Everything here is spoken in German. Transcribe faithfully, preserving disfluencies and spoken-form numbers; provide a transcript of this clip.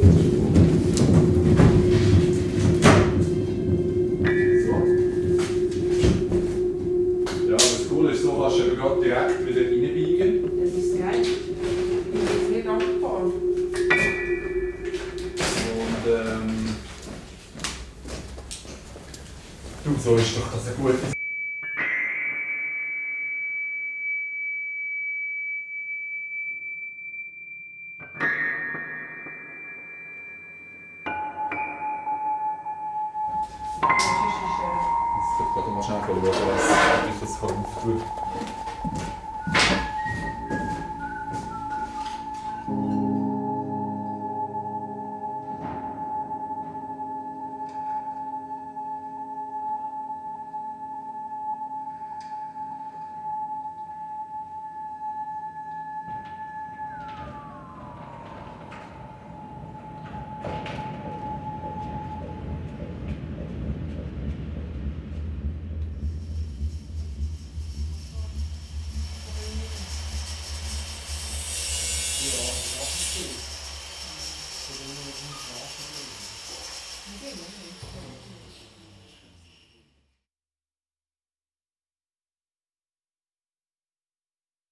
Ja, das Coole ist, so kannst du eben gerade direkt wieder reinbiegen. Das ist geil. Ich bin jetzt nicht angefahren. Und ähm. Du, so ist doch das eine gute Sache. Jetzt wird gerade mal schnell schauen, was das kommt. Okay,